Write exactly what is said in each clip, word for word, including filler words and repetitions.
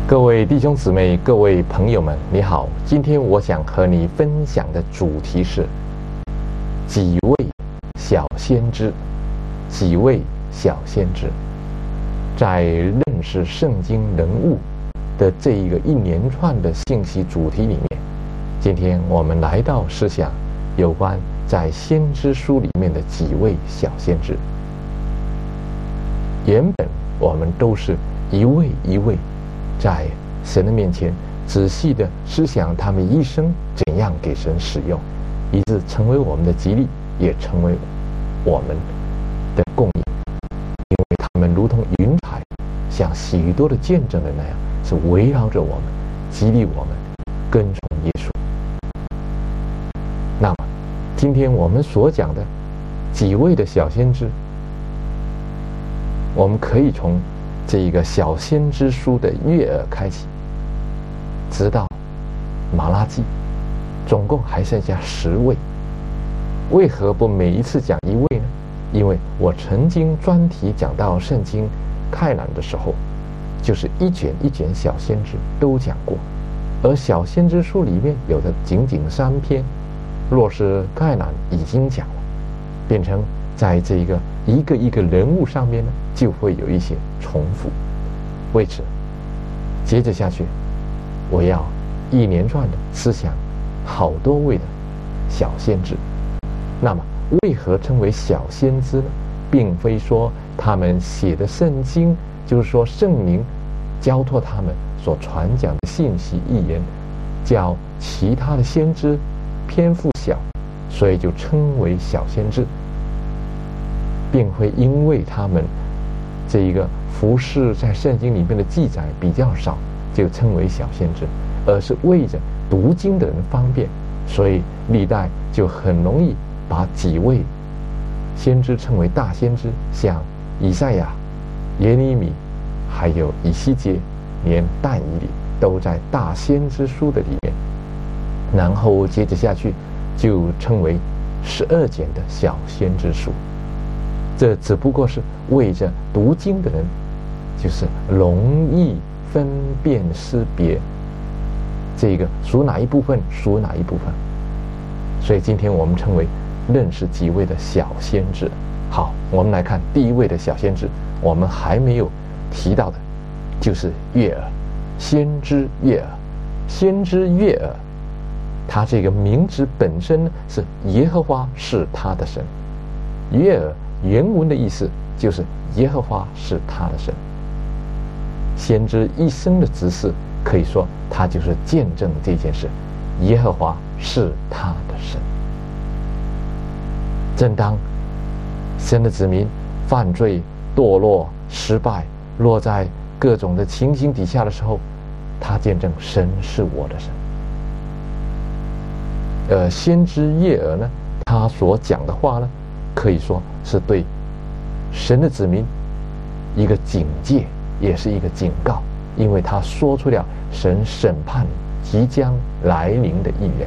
各位弟兄姊妹，各位朋友们，你好。今天我想和你分享的主题是几位小先知。几位小先知，在认识圣经人物的这一个一连串的信息主题里面，今天我们来到思想有关在先知书里面的几位小先知。原本我们都是一位一位在神的面前仔细的思想他们一生怎样给神使用，以致成为我们的激励，也成为我们的供应。因为他们如同云彩，像许多的见证人那样，是围绕着我们，激励我们跟从耶稣。那么今天我们所讲的几位的小先知，我们可以从这一个小先知书的约珥开启，直到马拉基，总共还剩下十位。为何不每一次讲一位呢？因为我曾经专题讲到圣经概览的时候，就是一卷一卷小先知都讲过，而小先知书里面有的仅仅三篇，若是概览已经讲了，变成在这个一个一个人物上面呢，就会有一些重复。为此，接着下去，我要一连串的思想好多位的小先知。那么为何称为小先知呢？并非说他们写的圣经，就是说圣灵交托他们所传讲的信息预言，较其他的先知篇幅小，所以就称为小先知，并非因为他们这一个服事在圣经里面的记载比较少，就称为小先知，而是为着读经的人方便，所以历代就很容易把几位先知称为大先知，像以赛亚、耶利米，还有以西结，连但以理都在大先知书的里面。然后接着下去就称为十二卷的小先知书。这只不过是为着读经的人就是容易分辨识别这个属哪一部分属哪一部分，所以今天我们称为认识几位的小先知。好，我们来看第一位的小先知，我们还没有提到的就是约珥，先知约珥。先知约珥，他这个名字本身是耶和华是他的神。约珥原文的意思就是耶和华是他的神。先知一生的职事，可以说他就是见证这件事，耶和华是他的神。正当神的子民犯罪、堕落、失败，落在各种的情形底下的时候，他见证神是我的神。呃，先知约珥呢，他所讲的话呢，可以说是对神的子民一个警戒，也是一个警告，因为他说出了神审判即将来临的预言。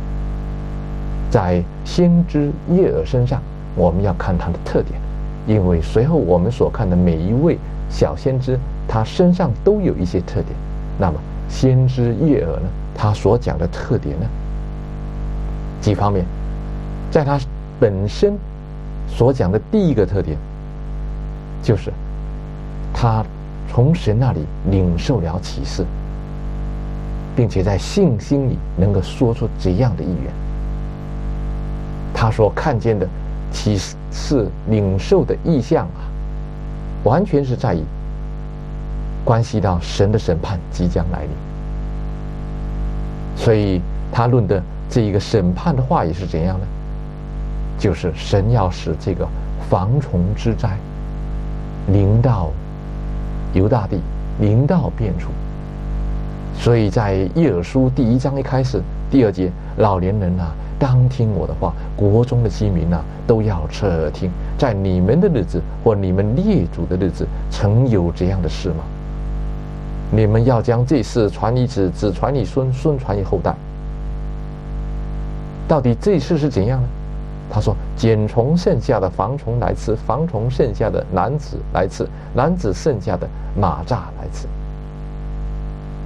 在先知约珥身上，我们要看他的特点，因为随后我们所看的每一位小先知，他身上都有一些特点。那么先知约珥呢，他所讲的特点呢，几方面，在他本身所讲的第一个特点，就是他从神那里领受了启示，并且在信心里能够说出这样的预言。他所看见的启示领受的意象啊，完全是在于关系到神的审判即将来临。所以他论的这一个审判的话也是怎样呢？就是神要使这个蝗虫之灾临到犹大地，临到遍处。所以在约珥书第一章一开始第二节，老年人啊，当听我的话，国中的居民啊，都要侧耳听。在你们的日子或你们列祖的日子，曾有这样的事吗？你们要将这事传于子，子传于孙，孙传于后代。到底这事是怎样呢？他说：茧虫剩下的蝗虫来吃，蝗虫剩下的男子来吃，男子剩下的马蚱来吃。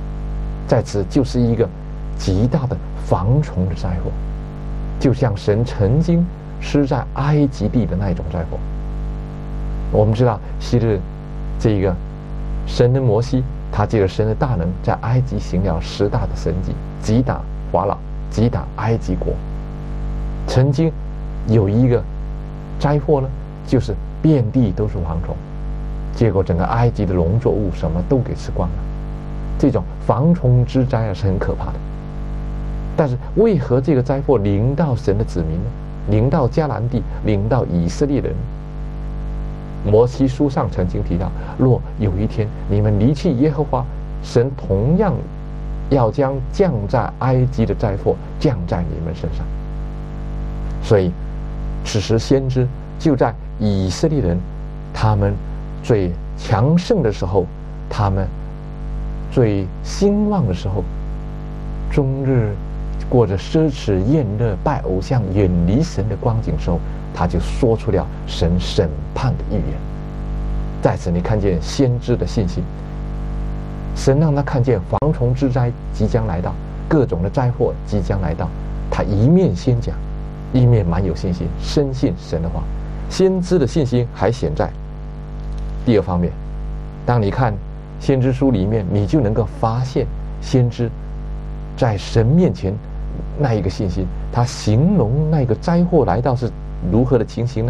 在此就是一个极大的蝗虫的灾祸，就像神曾经施在埃及地的那种灾祸。我们知道昔日这个神的摩西，他借着神的大能在埃及行了十大的神迹，击打法老，击打埃及国。曾经有一个灾祸呢，就是遍地都是蝗虫，结果整个埃及的农作物什么都给吃光了。这种蝗虫之灾啊是很可怕的。但是为何这个灾祸临到神的子民呢？临到迦南地，临到以色列人？摩西书上曾经提到，若有一天你们离弃耶和华，神同样要将降在埃及的灾祸降在你们身上。所以此时先知就在以色列人他们最强盛的时候，他们最兴旺的时候，终日过着奢侈宴乐、拜偶像、远离神的光景时候，他就说出了神审判的预言。在此你看见先知的信心，神让他看见蝗虫之灾即将来到，各种的灾祸即将来到，他一面先讲，一面蛮有信心，深信神的话。先知的信心还显在第二方面，当你看先知书里面，你就能够发现先知在神面前那一个信心。他形容那个灾祸来到是如何的情形呢？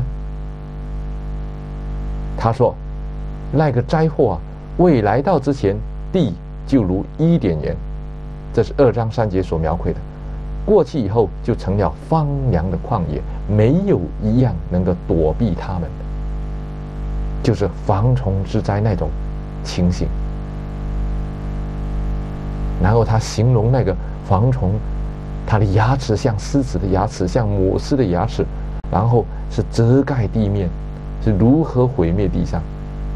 他说那个灾祸啊，未来到之前，地就如伊甸园，这是二章三节所描绘的。过去以后就成了荒凉的旷野，没有一样能够躲避他们的，就是蝗虫之灾那种情形。然后他形容那个蝗虫，它的牙齿像狮子的牙齿，像母狮的牙齿，然后是遮盖地面，是如何毁灭地上。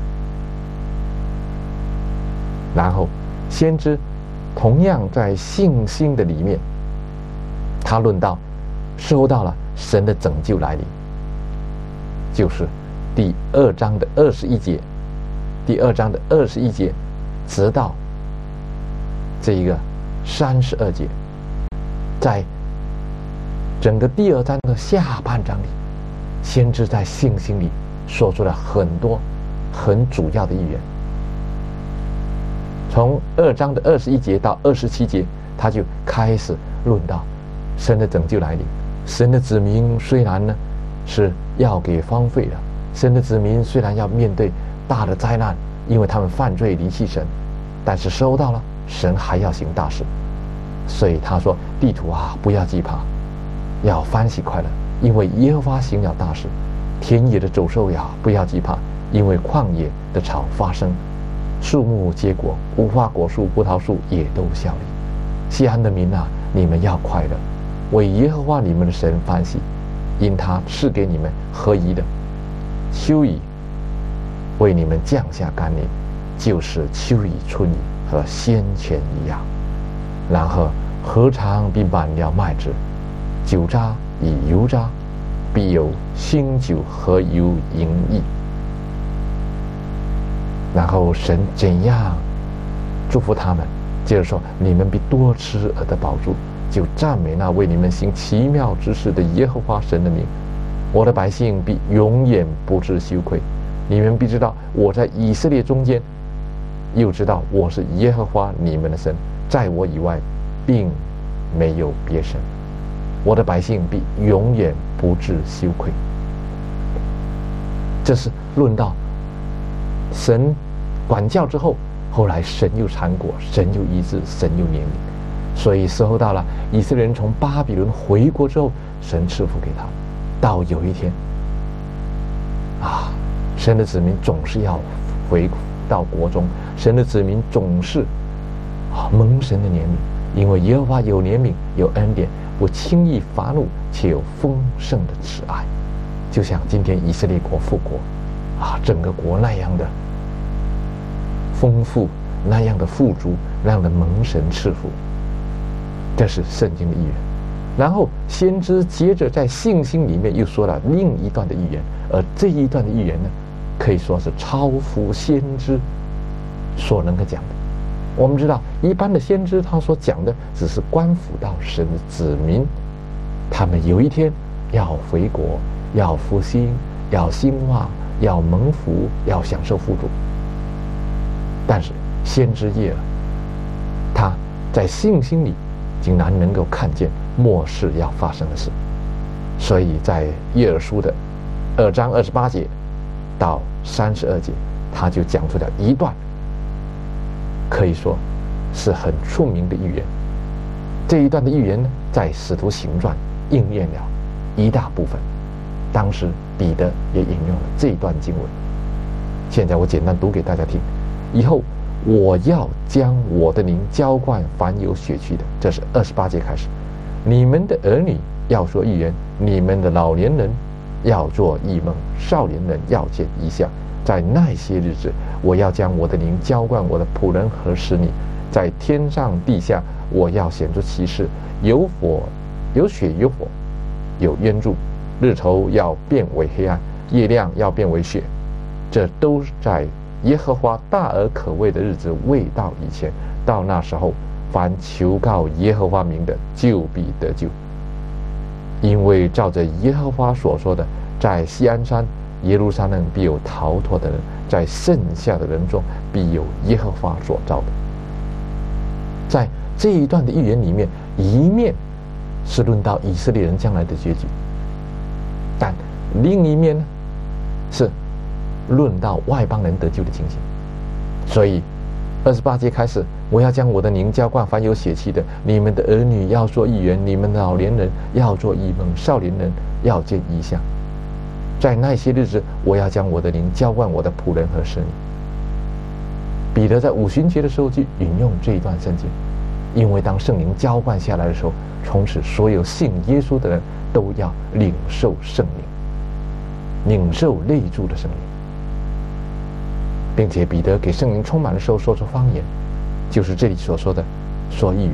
然后先知同样在信心的里面，他论到收到了神的拯救来临，就是第二章的二十一节，第二章的二十一节，直到这一个三十二节，在整个第二章的下半章里，先知在信心里说出了很多很主要的预言。从二章的二十一节到二十七节，他就开始论到神的拯救来临。神的子民虽然呢是要给荒废的，神的子民虽然要面对大的灾难，因为他们犯罪离弃神，但是收到了神还要行大事。所以他说，地土啊，不要惧怕，要欢喜快乐，因为耶和华行了大事。田野的走兽呀，不要惧怕，因为旷野的草发生，树木结果，无花果树、葡萄树也都效力。西安的民啊，你们要快乐，为耶和华你们的神欢喜，因他赐给你们合宜的秋雨，为你们降下甘霖，就是秋雨、春雨和先前一样。然后禾场必满了麦子，酒渣与油渣必有新酒和油盈溢。然后神怎样祝福他们？接着说，你们必多吃而得饱足，就赞美那为你们行奇妙之事的耶和华神的名。我的百姓必永远不致羞愧。你们必知道我在以色列中间，又知道我是耶和华你们的神，在我以外并没有别神。我的百姓必永远不致羞愧。这是论到神管教之后，后来神又缠果，神又医治，神又怜悯。所以时候到了，以色列人从巴比伦回国之后，神赐福给他们。到有一天啊，神的子民总是要回到国中，神的子民总是啊蒙神的怜悯，因为耶和华有怜悯，有恩典，不轻易发怒，且有丰盛的慈爱。就像今天以色列国复国啊，整个国那样的丰富，那样的富足，那样的蒙神赐福，这是圣经的预言。然后先知接着在信心里面又说了另一段的预言，而这一段的预言呢，可以说是超乎先知所能够讲的。 我们知道，一般的先知他所讲的只是关乎到神的子民，他们有一天要回国，要复兴，要兴旺，要蒙福，要享受富足。但是先知耶尔，他在信心里竟然能够看见末世要发生的事，所以在耶尔书的二章二十八节到三十二节，他就讲出了一段可以说是很出名的预言。这一段的预言呢，在使徒行传应验了一大部分。当时彼得也引用了这一段经文。现在我简单读给大家听。以后我要将我的灵浇灌凡有血气的，这是二十八节开始。你们的儿女要说预言，你们的老年人要做异梦，少年人要见异象。在那些日子，我要将我的灵浇灌我的仆人和使女，在天上地下，我要显出奇事，有火，有血，有火，有渊柱，日头要变为黑暗，夜亮要变为血。这都在耶和华大而可畏的日子未到以前。到那时候，凡求告耶和华名的，就必得救。因为照着耶和华所说的，在锡安山耶路撒冷必有逃脱的人，在剩下的人中必有耶和华所造的。在这一段的预言里面，一面是论到以色列人将来的结局，但另一面呢，是论到外邦人得救的情形。所以二十八节开始，我要将我的灵浇灌凡有血气的，你们的儿女要说预言，你们的老年人要做异梦，少年人要见异象。在那些日子，我要将我的灵浇灌我的仆人和使女。彼得在五旬节的时候就引用这一段圣经，因为当圣灵浇灌下来的时候，从此所有信耶稣的人都要领受圣灵，领受内住的圣灵，并且彼得给圣灵充满的时候说出方言，就是这里所说的说预言。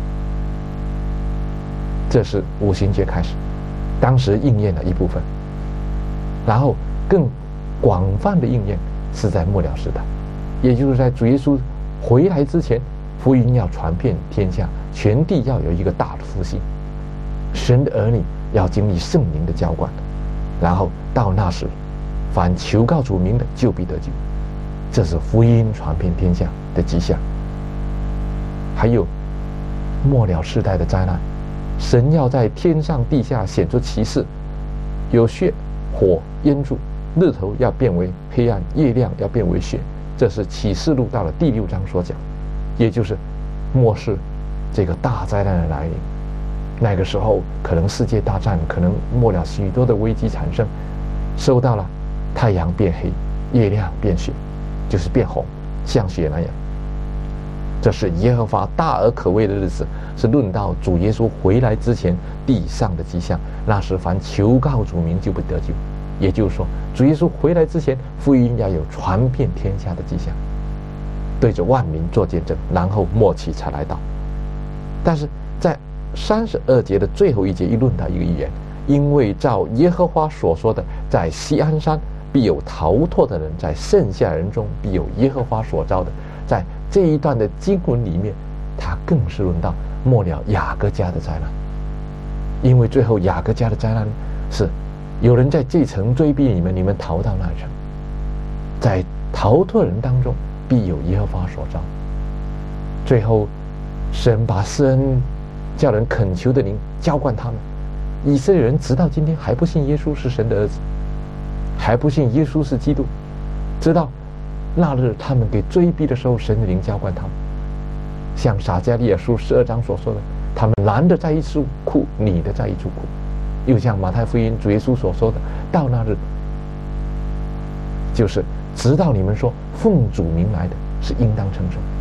这是五旬节开始，当时应验了一部分。然后更广泛的应验是在末了时代，也就是在主耶稣回来之前，福音要传遍天下，全地要有一个大的复兴，神的儿女要经历圣灵的浇灌，然后到那时，凡求告主名的，就必得救。这是福音传遍天下的迹象。还有末了世代的灾难，神要在天上地下显出奇事，有血、火、烟柱，日头要变为黑暗，夜亮要变为血。这是启示录到了第六章所讲，也就是末世这个大灾难的来临。那个时候可能世界大战，可能末了许多的危机产生，收到了太阳变黑，夜亮变血，就是变红，像血那样。这是耶和华大而可畏的日子，是论到主耶稣回来之前地上的迹象。那时凡求告主名，就不得救。也就是说，主耶稣回来之前，福音要有传遍天下的迹象，对着万民做见证，然后末期才来到。但是在三十二节的最后一节，一论到一个预言，因为照耶和华所说的，在锡安山必有逃脱的人，在剩下人中必有耶和华所造的。在这一段的经文里面，它更是论到末了雅各家的灾难。因为最后雅各家的灾难是有人在这层追逼你们，你们逃到那层，在逃脱人当中必有耶和华所造。最后神把施恩叫人恳求的灵浇灌他们，以色列人直到今天还不信耶稣是神的儿子，还不信耶稣是基督，直到那日他们给追逼的时候，神的灵浇灌他们。像撒迦利亚书十二章所说的，他们男的在一处哭，女的在一处哭。又像马太福音主耶稣所说的，到那日，就是直到你们说奉主名来的，是应当称颂。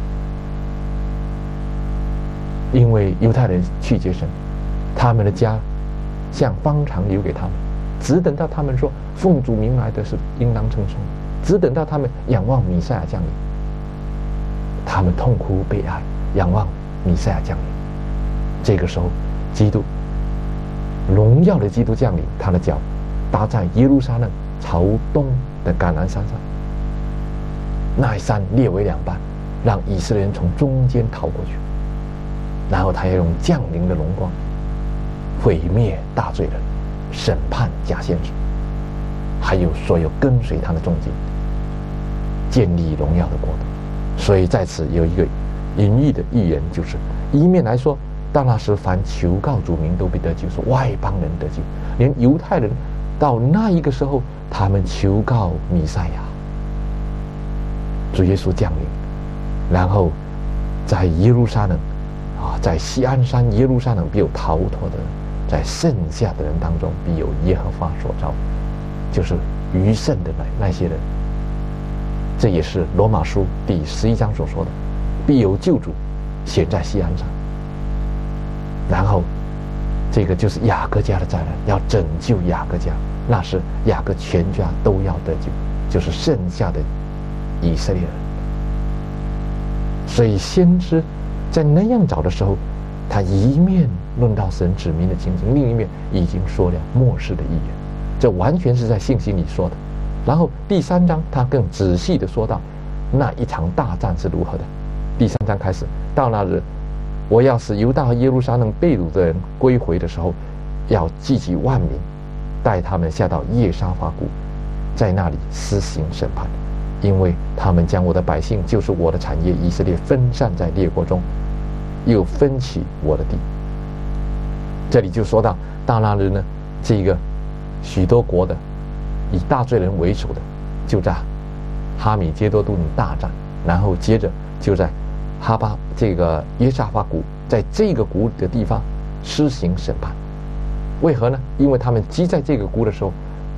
因为犹太人去接神，他们的家像方常留给他们，只等到他们说奉主名来的是应当称颂，只等到他们仰望弥赛亚降临，他们痛哭悲哀，仰望弥赛亚降临。这个时候，基督荣耀的基督降临，他的脚搭在耶路撒冷朝东的橄榄山上，那一山裂为两半， 让以色列人从中间逃过去。然后他要用降临的荣光毁灭大罪人，审判假先知，还有所有跟随他的众民，建立荣耀的国度。所以在此有一个隐喻的预言，就是一面来说，到那时凡求告主名都必得救，说外邦人得救，连犹太人到那一个时候，他们求告弥赛亚，主耶稣降临，然后在耶路撒冷啊，在锡安山耶路撒冷必有逃脱的人，在剩下的人当中必有耶和华所召，就是余剩的那那些人。这也是罗马书第十一章所说的，必有救主显在锡安山。然后这个就是雅各家的灾难，要拯救雅各家，那是雅各全家都要得救，就是剩下的以色列人。所以先知在那样早的时候，他一面论到神指明的情形，另一面已经说了末世的预言，这完全是在信心里说的。然后第三章他更仔细的说到那一场大战是如何的。第三章开始，到那日，我要使犹大和耶路撒冷被掳的人归回的时候，要聚集万民，带他们下到耶沙法谷，在那里施行审判，因为他们将我的百姓，就是我的产业以色列分散在列国中，又分起我的地。这里就说到到那日呢，这个许多国的以大罪人为首的，就在哈米杰多顿大战，然后接着就在哈巴这个耶沙法谷，在这个谷的地方施行审判。为何呢？因为他们积在这个谷的时候，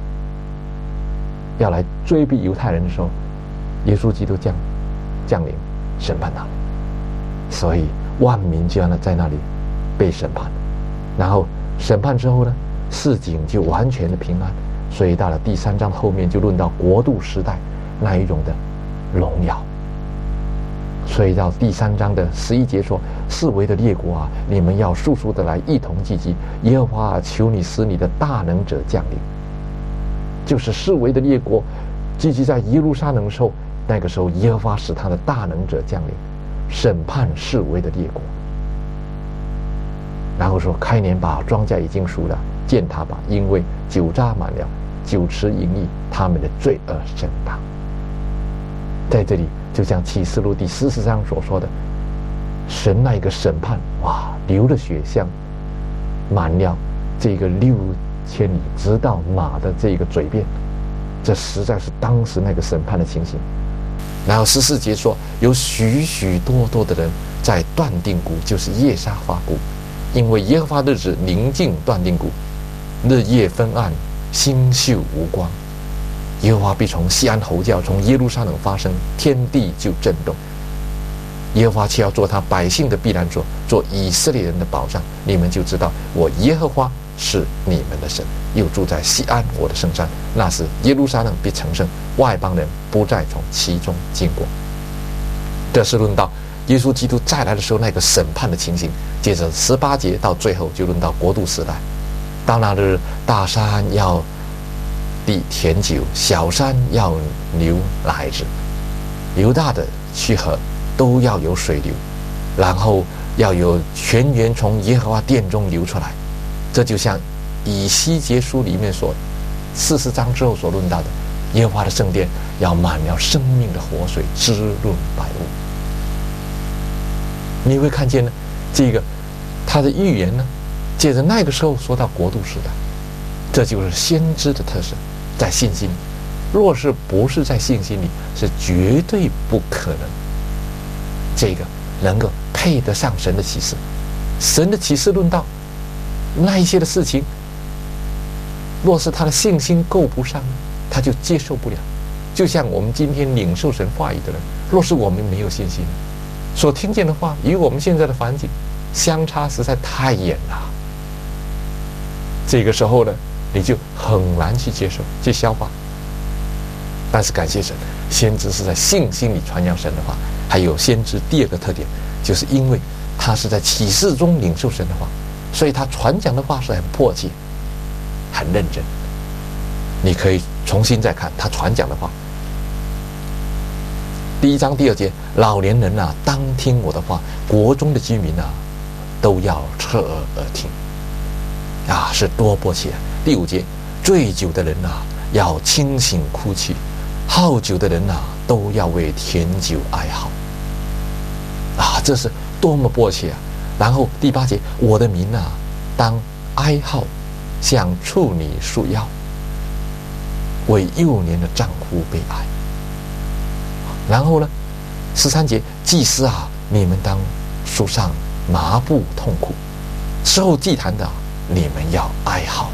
要来追逼犹太人的时候，耶稣基督降降临审判他们，所以万民就要在那里被审判。然后审判之后呢，世景就完全的平安。所以到了第三章后面就论到国度时代那一种的荣耀。所以到第三章的十一节说，四围的列国啊，你们要速速的来一同聚集，耶和华啊，求你使你的大能者降临。就是四围的列国聚集在耶路撒冷的时候，那个时候耶和华使他的大能者降临，审判四围的列国。然后说，开年吧，庄稼已经熟了，践踏吧，因为酒榨满了，酒池盈溢，他们的罪恶甚大。在这里就像启示录第四十章所说的，神那一个审判，哇，流的血像满了这个六千里，直到马的这个嘴边，这实在是当时那个审判的情形。然后十四节说，有许许多多的人在断定谷，就是耶沙法谷，因为耶和华日子临近断定谷，日夜昏暗，星宿无光。耶和华必从西安吼叫，从耶路撒冷发声，天地就震动。耶和华却要做他百姓的避难所，做以色列人的保障。你们就知道我耶和华是你们的神，又住在西安我的圣山。那时耶路撒冷必成圣，外邦人不再从其中经过。这是论到耶稣基督再来的时候那个审判的情形。接着十八节到最后就论到国度时代。到那日，大山要地甜酒，小山要流奶子，犹大的去河都要有水流，然后要有泉源从耶和华殿中流出来。这就像以西结书里面所四十章之后所论到的，耶和华的圣殿要满了生命的活水，滋润百物。你会看见呢，这个他的预言呢，接着那个时候说到国度时代，这就是先知的特色，在信心里。若是不是在信心里，是绝对不可能这个能够配得上神的启示。神的启示论到那一些的事情，若是他的信心够不上，他就接受不了。就像我们今天领受神话语的人，若是我们没有信心，所听见的话与我们现在的环境相差实在太远了，这个时候呢，你就很难去接受去消化。但是感谢神，先知是在信心里传扬神的话。还有先知第二个特点，就是因为他是在启示中领受神的话，所以他传讲的话是很迫切很认真。你可以重新再看他传讲的话， 第一章第二节，老年人啊，当听我的话；国中的居民啊，都要侧耳而听。啊，是多迫切。第五节，醉酒的人啊，要清醒哭泣；好酒的人啊，都要为甜酒哀嚎。啊，这是多么迫切啊！然后第八节，我的民啊，当哀号，向处女束腰，为幼年的丈夫悲哀。然后呢，十三节，祭司啊，你们当束上麻布痛苦；伺候祭坛的啊，你们要哀号。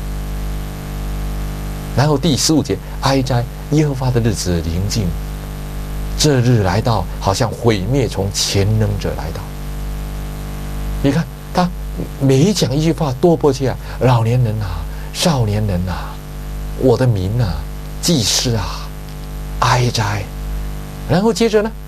然后第十五节，哀哉！耶和华的日子临近，这日来到，好像毁灭从前能者来到。你看他每讲一句话多迫切啊！老年人啊，少年人啊，我的民啊，祭司啊，哀哉！然后接着呢，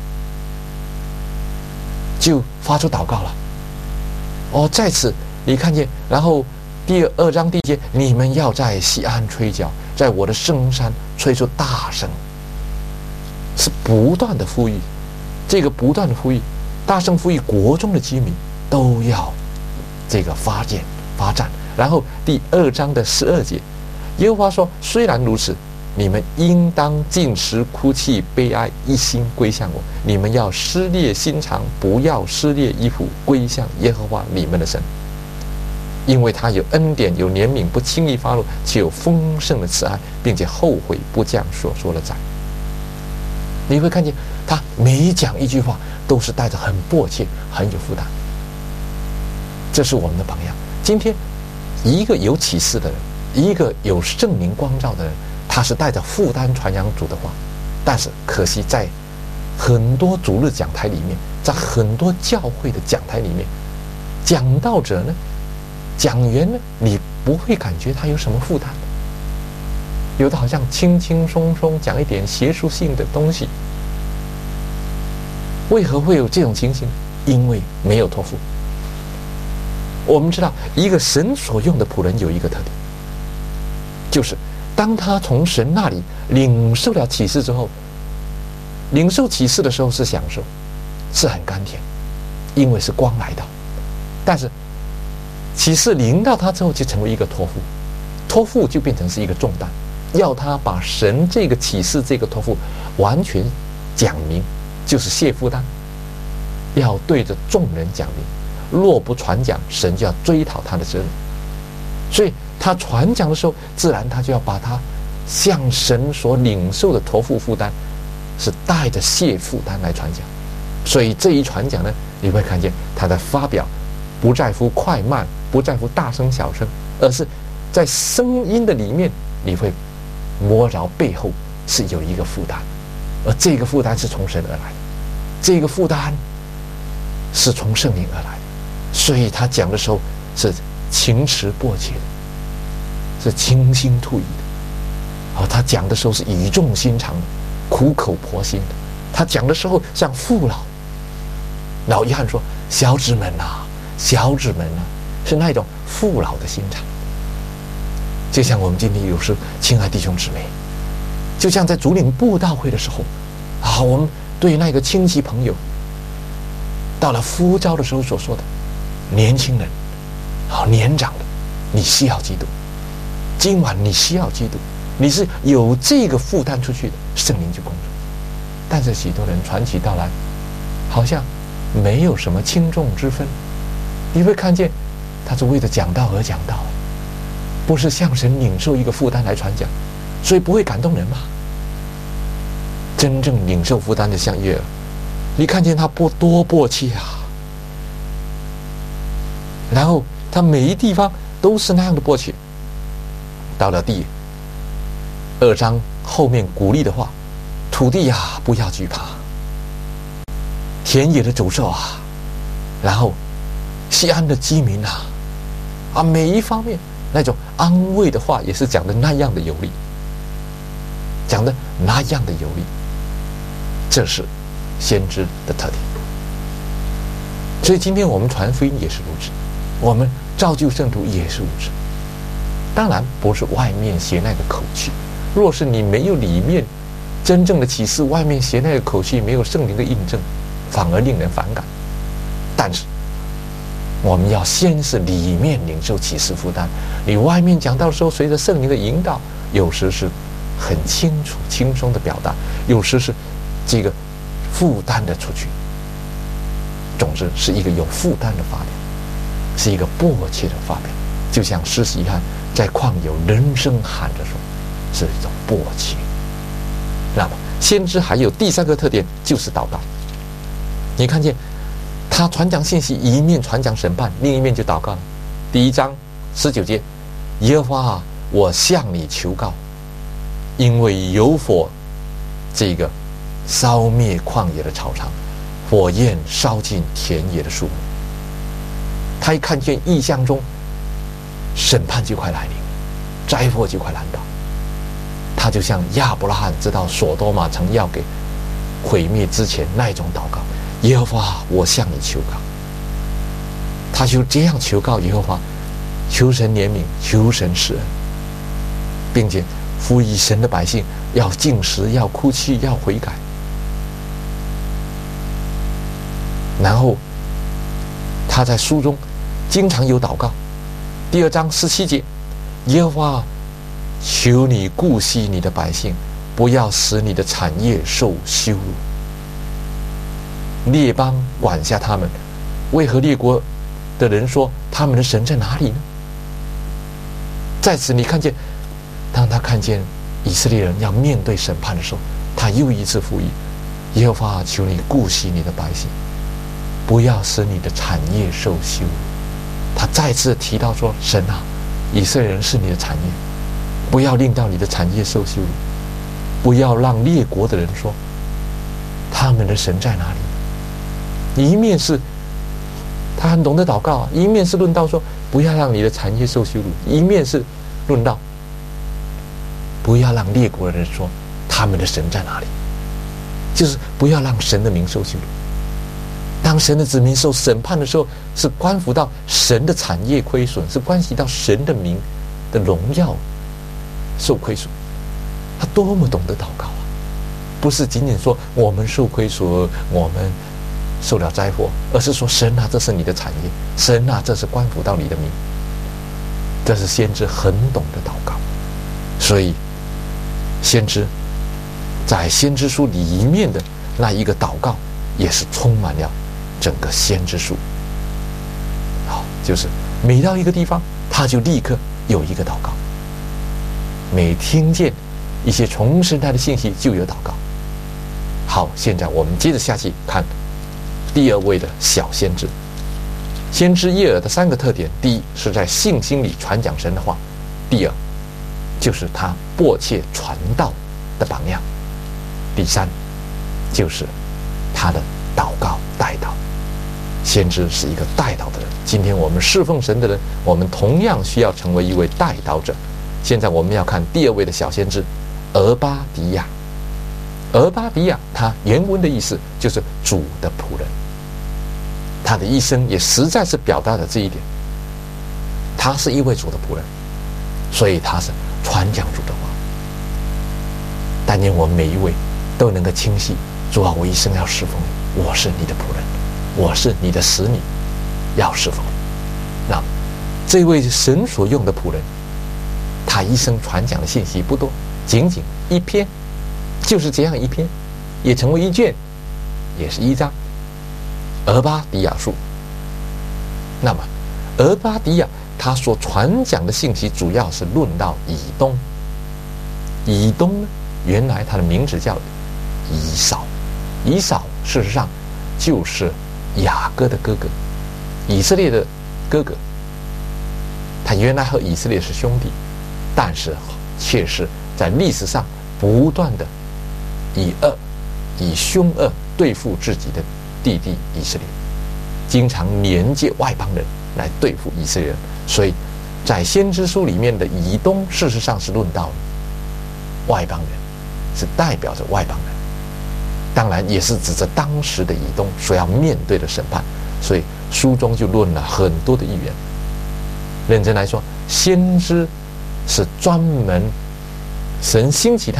就发出祷告了。哦，在此你看见，然后第二章第一节，你们要在西安吹角，在我的圣山吹出大声，是不断的呼吁，这个不断的呼吁，大声呼吁国中的居民都要这个发展发展。然后第二章的十二节，耶和华说：虽然如此，你们应当禁食哭泣悲哀，一心归向我。你们要撕裂心肠，不要撕裂衣服，归向耶和华你们的神，因为他有恩典，有怜悯，不轻易发怒，且有丰盛的慈爱，并且后悔不降所说的债。你会看见他每讲一句话都是带着很迫切，很有负担。这是我们的榜样。今天一个有启示的人，一个有圣灵光照的人，他是带着负担传扬主的话，但是可惜在很多主日讲台里面，在很多教会的讲台里面，讲道者呢，讲员呢，你不会感觉他有什么负担，有的好像轻轻松松讲一点学术性的东西。为何会有这种情形？因为没有托付。我们知道，一个神所用的仆人有一个特点，就是当他从神那里领受了启示之后，领受启示的时候是享受，是很甘甜，因为是光来到。但是启示临到他之后，就成为一个托付，托付就变成是一个重担，要他把神这个启示这个托付完全讲明，就是卸负担，要对着众人讲明。若不传讲，神就要追讨他的责任。所以他传讲的时候，自然他就要把他向神所领受的托付负担，是带着卸负担来传讲。所以这一传讲呢，你会看见他的发表不在乎快慢，不在乎大声小声，而是在声音的里面，你会摸着背后是有一个负担，而这个负担是从神而来的，这个负担是从圣灵而来的。所以他讲的时候是情辞迫切的，是倾心吐意的。哦，他讲的时候是语重心长的，苦口婆心的。他讲的时候像父老。老约翰说：“小子们啊，小子们啊，是那种父老的心肠。”就像我们今天有时，亲爱弟兄姊妹，就像在主领布道会的时候，啊，我们对那个亲戚朋友，到了呼召的时候所说的。年轻人，好年长的，你需要基督。今晚你需要基督，你是有这个负担出去的，圣灵就工作。但是许多人传起道来，好像没有什么轻重之分。你会看见，他是为了讲道而讲道，不是向神领受一个负担来传讲，所以不会感动人嘛。真正领受负担的像约尔，你看见他不多迫切啊。然后他每一地方都是那样的迫切。到了第二章后面鼓励的话，土地啊，不要惧怕，田野的走兽啊，然后西安的居民啊，啊，每一方面那种安慰的话也是讲的那样的有力，讲的那样的有力。这是先知的特点。所以今天我们传福音也是如此，我们造就圣徒也是如此。当然不是外面学那个口气，若是你没有里面真正的启示，外面写那个口气没有圣灵的印证，反而令人反感。但是我们要先是里面领受启示负担，你外面讲到的时候，随着圣灵的引导，有时是很清楚轻松的表达，有时是这个负担的出去。总之是一个有负担的发表，是一个迫切的发表，就像施洗约翰在旷野人声喊着说，是一种迫切。那么先知还有第三个特点，就是祷告。你看见他传讲信息，一面传讲审判，另一面就祷告了。第一章十九节，耶和华啊，我向你求告，因为有火这个烧灭旷野的草场，火焰烧尽田野的树木。他一看见异象中审判就快来临，灾祸就快来到，他就像亚伯拉罕知道所多玛城要给毁灭之前那一种祷告，耶和华，我向你求告。他就这样求告耶和华，求神怜悯，求神施恩，并且呼吁神的百姓要禁食，要哭泣，要悔改。然后他在书中经常有祷告。第二章十七节，耶和华，求你顾惜你的百姓，不要使你的产业受羞辱。列邦管辖他们，为何列国的人说他们的神在哪里呢？在此你看见，当他看见以色列人要面对审判的时候，他又一次呼吁耶和华，求你顾惜你的百姓，不要使你的产业受羞辱。他再次提到说，神啊，以色列人是你的产业，不要令到你的产业受羞辱，不要让列国的人说他们的神在哪里。一面是他很懂得祷告啊，一面是论到说不要让你的产业受羞辱，一面是论到不要让列国的人说他们的神在哪里，就是不要让神的名受羞辱。当神的子民受审判的时候，是关乎到神的产业亏损，是关系到神的名的荣耀受亏损。他多么懂得祷告啊！不是仅仅说我们受亏损，我们受了灾祸，而是说神啊，这是你的产业，神啊，这是关乎到你的名。这是先知很懂得祷告，所以先知在先知书里面的那一个祷告，也是充满了整个先知书。好，就是每到一个地方，他就立刻有一个祷告；每听见一些从神来的信息，就有祷告。好，现在我们接着下去看第二位的小先知。先知耶尔的三个特点：第一，是在信心里传讲神的话；第二，就是他迫切传道的榜样；第三，就是他的祷告代祷。先知是一个代祷的人。今天我们侍奉神的人，我们同样需要成为一位代祷者。现在我们要看第二位的小先知俄巴底亚。俄巴底亚，他原文的意思就是主的仆人。他的一生也实在是表达了这一点。他是一位主的仆人，所以他是传讲主的话。但愿我们每一位都能够清晰，主啊，我一生要侍奉你，我是你的仆人，我是你的使女，要侍奉你。那这位神所用的仆人，他一生传讲的信息不多，仅仅一篇，就是这样一篇，也成为一卷，也是一章。俄巴底亚书。那么俄巴底亚他所传讲的信息，主要是论到以东。以东呢，原来他的名字叫以扫。以扫事实上就是雅各的哥哥，以色列的哥哥。他原来和以色列是兄弟，但是却是在历史上不断的以恶以凶恶对付自己的弟弟以色列，经常连接外邦人来对付以色列人。所以在先知书里面的以东，事实上是论到外邦人，是代表着外邦人，当然也是指着当时的以东所要面对的审判。所以书中就论了很多的预言。认真来说，先知是专门神兴起他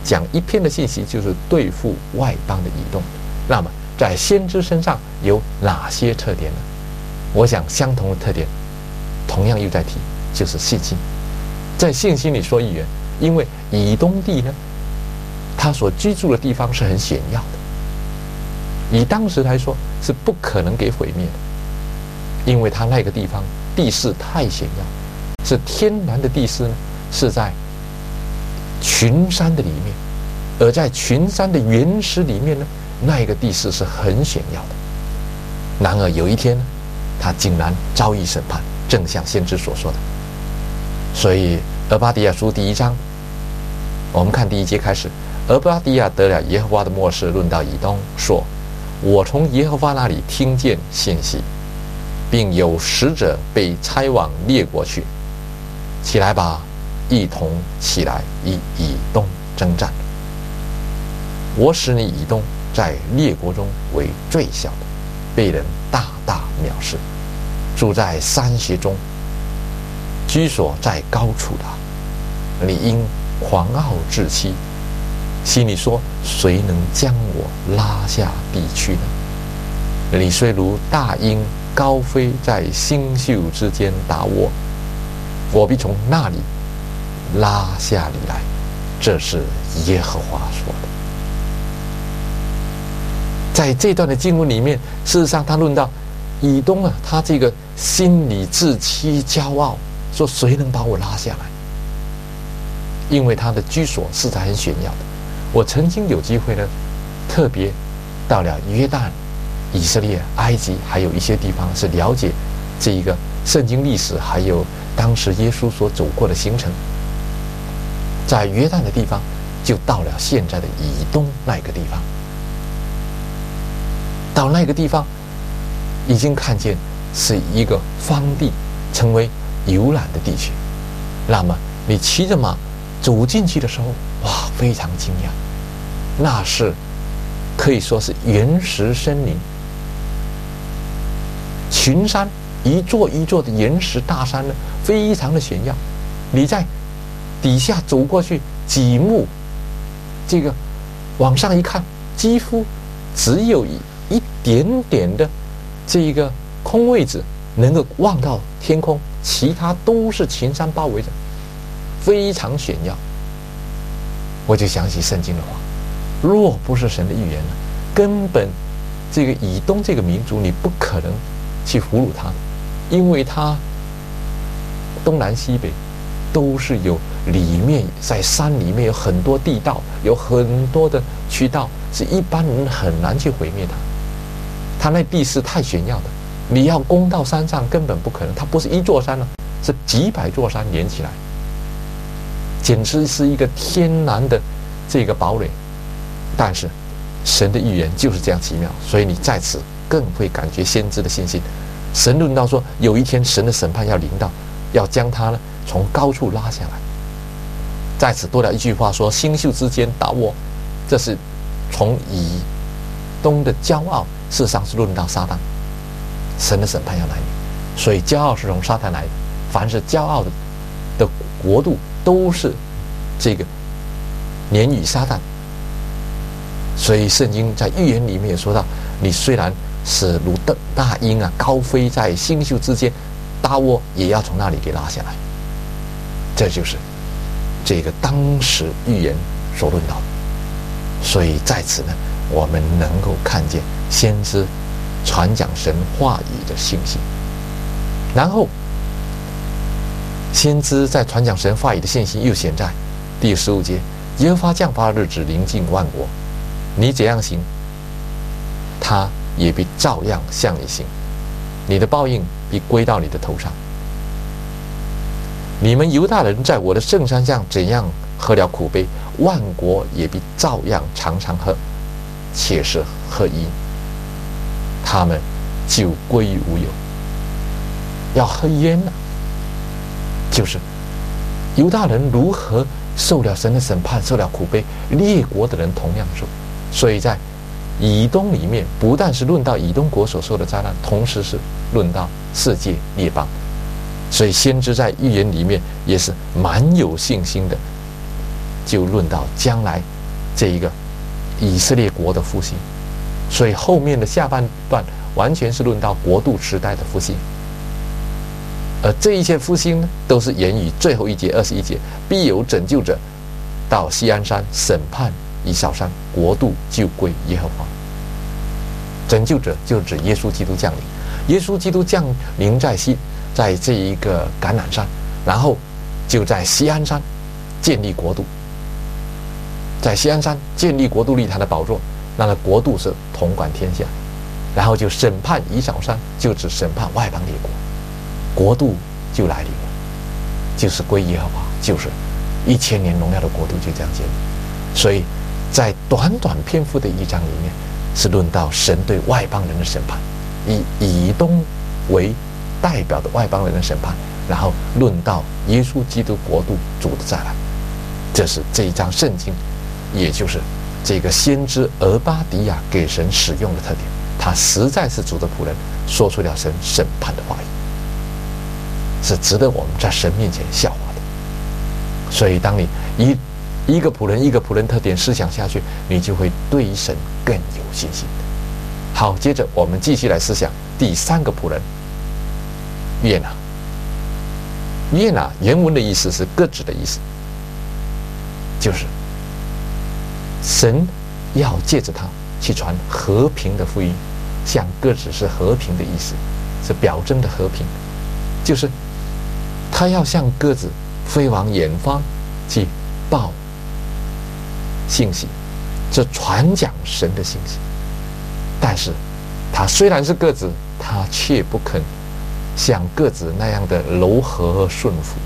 讲一篇的信息，就是对付外邦的以东。那么在先知身上有哪些特点呢？我想相同的特点同样又在提，就是信心。在信心里说预言，因为以东地呢，他所居住的地方是很险要的，以当时来说是不可能给毁灭的，因为他那个地方地势太险要，是天然的地势呢，是在群山的里面，而在群山的原始里面呢，那一个地势是很险要的。然而有一天呢，他竟然遭遇审判，正像先知所说的。所以俄巴底亚书第一章，我们看第一节开始，俄巴底亚得了耶和华的默示，论到以东，说：我从耶和华那里听见信息，并有使者被差往列国去，起来吧，一同起来，以以东征战。我使你以东在列国中为最小的，被人大大藐视，住在山穴中，居所在高处的。你因狂傲自欺，心里说：谁能将我拉下地去呢？你虽如大鹰高飞在星宿之间打窝，我必从那里拉下你来。这是耶和华说的。在这段的经文里面，事实上他论到以东啊，他这个心里自欺骄傲，说谁能把我拉下来？因为他的居所是在很险要的。我曾经有机会呢，特别到了约旦、以色列、埃及，还有一些地方是了解这一个圣经历史，还有当时耶稣所走过的行程。在约旦的地方，就到了现在的以东那个地方。到那个地方，已经看见是一个荒地，成为游览的地区。那么你骑着马走进去的时候，哇，非常惊讶，那是可以说是原始森林，群山，一座一座的原始大山呢，非常的险要。你在底下走过去几目，这个往上一看，几乎只有一一点点的这个空位置能够望到天空，其他都是群山包围着，非常险要。我就想起圣经的话，若不是神的预言呢，根本这个以东这个民族你不可能去俘虏他，因为他东南西北都是有，里面在山里面有很多地道，有很多的渠道，是一般人很难去毁灭它。它那地势太险要的，你要攻到山上根本不可能。它不是一座山了，是几百座山连起来，简直是一个天然的这个堡垒。但是神的预言就是这样奇妙，所以你在此更会感觉先知的信心。神论到说，有一天神的审判要临到，要将他呢从高处拉下来。在此多了一句话说，星宿之间打窝，这是从以东的骄傲，事实上是论到撒旦，神的审判要来临。所以骄傲是从撒旦来的，凡是骄傲的的国度都是这个连于撒旦。所以圣经在预言里面也说到，你虽然是如大鹰啊高飞在星宿之间搭窝，也要从那里给拉下来。这就是这个当时预言所论到的。所以在此呢，我们能够看见先知传讲神话语的信息。然后先知在传讲神话语的信息又显在第十五节，耶和华降罚的日子临近万国，你怎样行，他也必照样向你行，你的报应必归到你的头上。你们犹大人在我的圣山上怎样喝了苦杯，万国也必照样常常喝，且是喝饮，他们就归于无有。要喝烟呢、啊，就是犹大人如何受了神的审判，受了苦杯，列国的人同样受。所以在以东里面，不但是论到以东国所受的灾难，同时是论到世界列邦。所以先知在预言里面也是蛮有信心的，就论到将来这一个以色列国的复兴。所以后面的下半段完全是论到国度时代的复兴。而这一切复兴呢，都是源于最后一节二十一节，必有拯救者到锡安山审判以扫山，国度就归耶和华。拯救者就指耶稣基督降临，耶稣基督降临在西，在这一个橄榄山，然后就在锡安山建立国度，在锡安山建立国度，立他的宝座，让他国度是统管天下，然后就审判以扫山，就指审判外邦列国，国度就来临了，就是归耶和华，就是一千年荣耀的国度就这样建立。所以在短短篇幅的一章里面，是论到神对外邦人的审判，以以东为代表的外邦人的审判，然后论到耶稣基督国度主的再来。这是这一章圣经，也就是这个先知俄巴底亚给神使用的特点，他实在是主的仆人，说出了神审判的话语，是值得我们在神面前效法的。所以当你一一个仆人一个仆人特点思想下去，你就会对神更有信心。好，接着我们继续来思想第三个仆人约拿。约拿原文的意思是鸽子的意思，就是神要借着他去传和平的福音，像鸽子是和平的意思，是表征的和平，就是他要像鸽子飞往远方去报信息，这传讲神的信息。但是他虽然是鸽子，他却不肯像鸽子那样的柔和和顺服。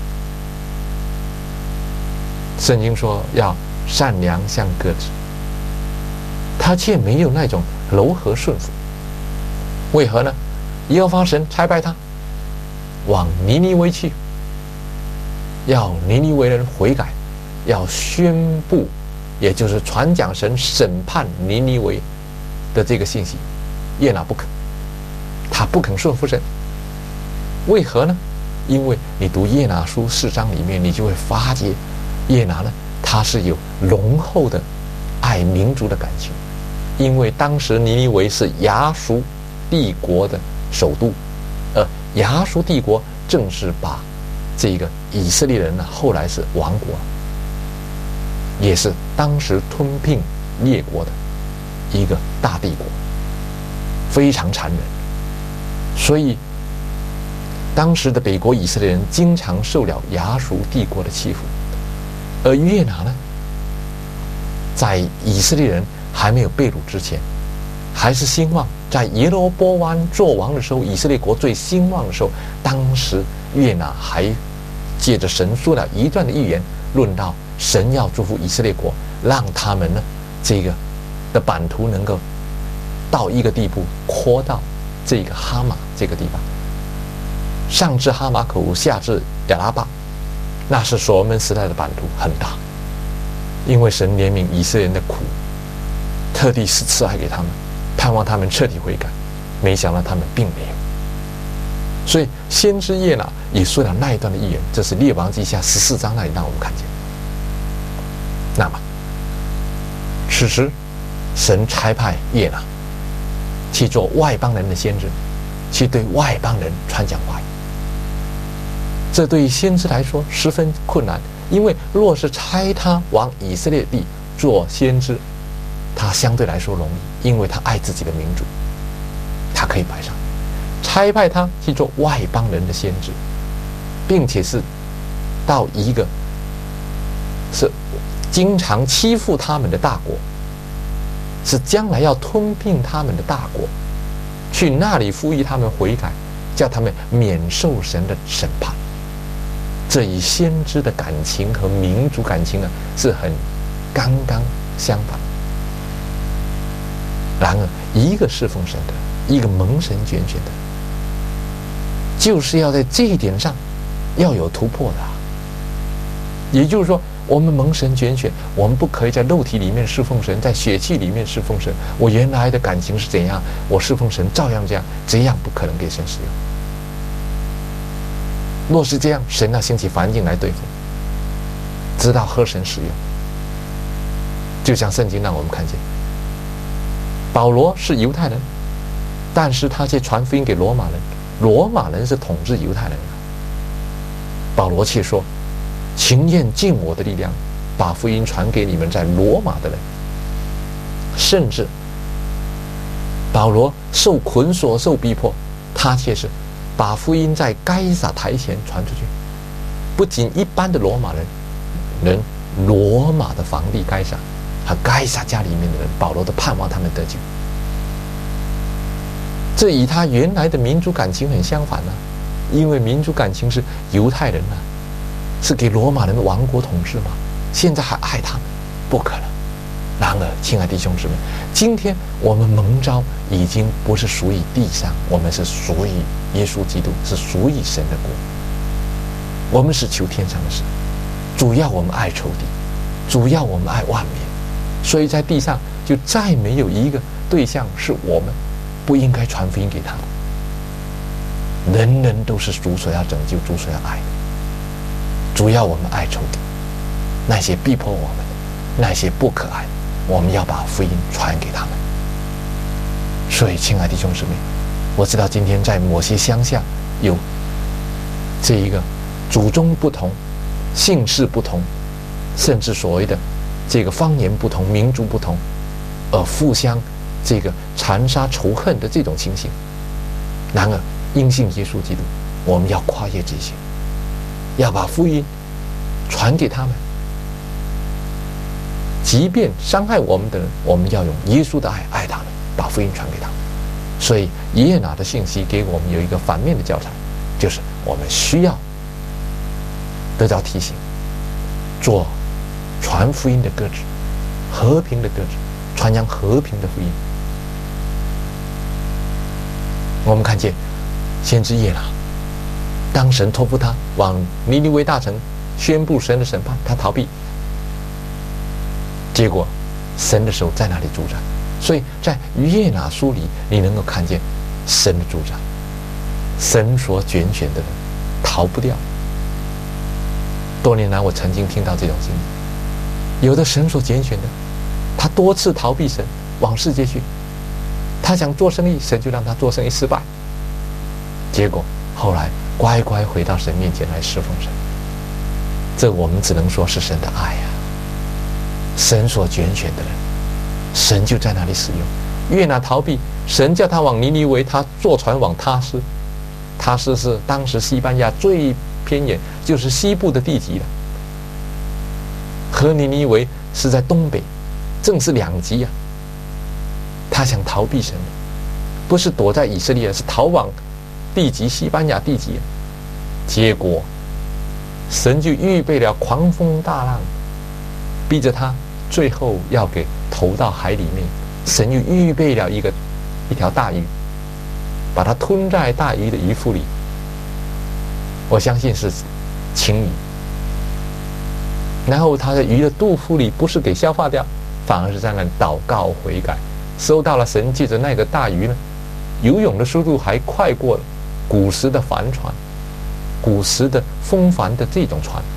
圣经说要善良像鸽子，他却没有那种柔和顺服。为何呢？耶和华神差派他往尼尼微去，要尼尼微人悔改，要宣布，也就是传讲神审判尼尼微的这个信息。约拿不肯，他不肯顺服神。为何呢？因为你读约拿书四章里面，你就会发觉约拿呢，他是有浓厚的爱民族的感情。因为当时尼尼微是亚述帝国的首都，而亚述帝国正是把这个以色列人呢，后来是亡国，也是当时吞并列国的一个大帝国，非常残忍。所以当时的北国以色列人经常受了亚述帝国的欺负。而约拿呢，在以色列人还没有被掳之前，还是兴旺。在耶罗波安做王的时候，以色列国最兴旺的时候，当时约拿还借着神说了一段的预言，论到神要祝福以色列国，让他们呢这个的版图能够到一个地步，扩到这个哈马这个地方，上至哈马口，下至亚拉巴，那是所罗门时代的版图很大。因为神怜悯以色列人的苦，特地是赐爱给他们，盼望他们彻底悔改，没想到他们并没有。所以先知约拿也说了那一段的预言，这是列王记下十四章那里让我们看见。那么此时神差派约拿去做外邦人的先知，去对外邦人传讲话语。这对于先知来说十分困难，因为若是差他往以色列地做先知，他相对来说容易，因为他爱自己的民族，他可以摆上。差派他去做外邦人的先知，并且是到一个是经常欺负他们的大国，是将来要吞并他们的大国，去那里呼吁他们悔改，叫他们免受神的审判。这与先知的感情和民族感情呢，是很刚刚相反。然而一个侍奉神的，一个蒙神拣选的，就是要在这一点上要有突破的啊。也就是说，我们蒙神拣选，我们不可以在肉体里面侍奉神，在血气里面侍奉神。我原来的感情是怎样，我侍奉神照样这样，这样不可能给神使用。若是这样，神要兴起环境来对付，知道合神使用。 就像圣经让我们看见，保罗是犹太人，但是他却传福音给罗马人，罗马人是统治犹太人的。保罗却说，情愿尽我的力量把福音传给你们在罗马的人。甚至保罗受捆锁受逼迫，他却是把福音在该撒台前传出去。不仅一般的罗马人，连罗马的皇帝该撒和该撒家里面的人，保罗都盼望他们得救。这与他原来的民族感情很相反啊，因为民族感情是犹太人啊，是给罗马人王国统治嘛，现在还爱他们，不可能。然而，亲爱的弟兄姊妹，今天我们蒙召已经不是属于地上，我们是属于耶稣基督，是属于神的国。我们是求天上的事，主要我们爱仇敌，主要我们爱万民，所以在地上就再没有一个对象是我们不应该传福音给他的。人人都是主所要拯救、主所要爱的。主要我们爱仇敌，那些逼迫我们的，那些不可爱的，我们要把福音传给他们。所以，亲爱的弟兄姊妹，我知道今天在某些乡下有这一个祖宗不同、姓氏不同，甚至所谓的这个方言不同、民族不同，而互相这个残杀仇恨的这种情形。然而，因信耶稣基督，我们要跨越这些，要把福音传给他们。即便伤害我们的人，我们要用耶稣的爱爱他们，把福音传给他们。所以耶拿的信息给我们有一个反面的教材，就是我们需要得到提醒，做传福音的鸽子，和平的鸽子，传扬和平的福音。我们看见先知耶拿，当神托付他往尼尼微大城宣布神的审判，他逃避，结果神的手在那里主宰。所以在约拿书里，你能够看见神的主宰，神所拣选的人逃不掉。多年来我曾经听到这种经历，有的神所拣选的，他多次逃避神，往世界去，他想做生意，神就让他做生意失败，结果后来乖乖回到神面前来侍奉神。这我们只能说是神的爱啊，神所拣选的人，神就在那里使用。约拿逃避，神叫他往尼尼微，他坐船往他施。他施是当时西班牙最偏远，就是西部的地级了，和尼尼微是在东北，正是两极啊。他想逃避神，不是躲在以色列，是逃往地级西班牙地级啊。结果神就预备了狂风大浪，逼着他最后要给投到海里面。神又预备了一个一条大鱼，把它吞在大鱼的鱼腹里。我相信是青鱼。然后他在鱼的肚腹里不是给消化掉，反而是在那里祷告悔改，收到了神借着那个大鱼呢，游泳的速度还快过了古时的帆船，古时的风帆的这种船。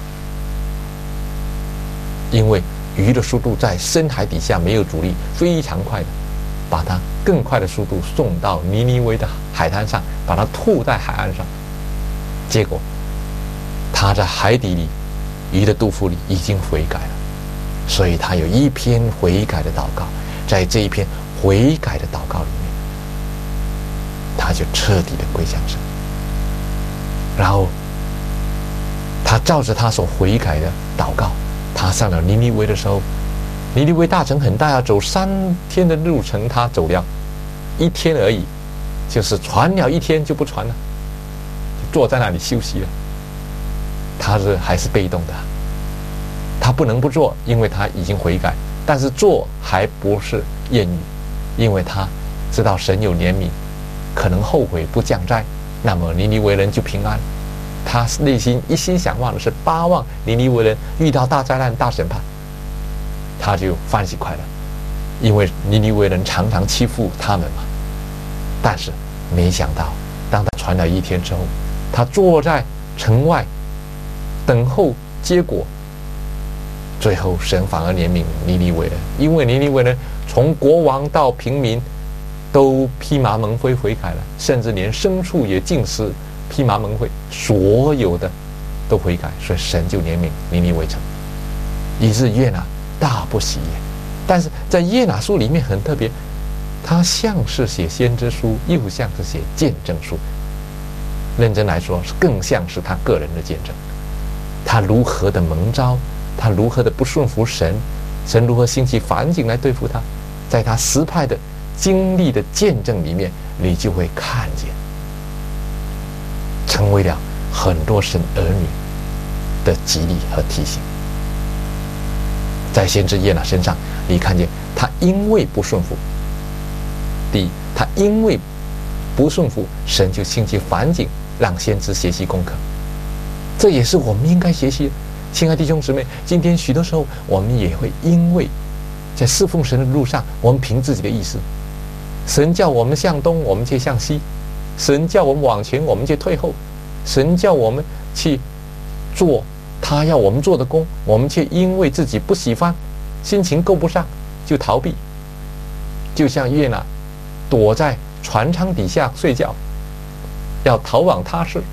因为鱼的速度在深海底下没有阻力，非常快的，把它更快的速度送到尼尼微的海滩上，把它吐在海岸上。结果他在海底里，鱼的肚腹里已经悔改了，所以他有一篇悔改的祷告。在这一篇悔改的祷告里面，他就彻底的归向神。然后他照着他所悔改的祷告，他上了尼尼微的时候，尼尼微大城很大，要走三天的路程，他走了一天而已，就是传了一天就不传了，就坐在那里休息了。他是还是被动的，他不能不做，因为他已经悔改，但是做还不是言语，因为他知道神有怜悯，可能后悔不降灾，那么尼尼微人就平安。他内心一心想望的是巴望尼尼微人遇到大灾难大审判，他就欢喜快乐，因为尼尼微人常常欺负他们嘛。但是没想到当他传了一天之后，他坐在城外等候结果， 最后神反而怜悯尼尼微人，因为尼尼微人从国王到平民都披麻蒙灰悔改了，甚至连牲畜也尽是披麻蒙灰，所有的都悔改，所以神就怜悯尼尼微城，以致约拿大不喜也。但是在约拿书里面很特别，他像是写先知书，又像是写见证书。认真来说，更像是他个人的见证。他如何的蒙召，他如何的不顺服神，神如何兴起反境来对付他，在他失败的经历的见证里面，你就会看见，成为了很多神儿女的激励和提醒。在先知约拿身上，你看见他因为不顺服，第一，他因为不顺服，神就兴起反境，让先知学习功课。这也是我们应该学习的。亲爱的弟兄姊妹，今天许多时候我们也会因为在侍奉神的路上，我们凭自己的意思，神叫我们向东，我们却向西；神叫我们往前，我们却退后；神叫我们去做他要我们做的工，我们却因为自己不喜欢，心情够不上，就逃避。就像约拿躲在船舱底下睡觉，要逃往他施。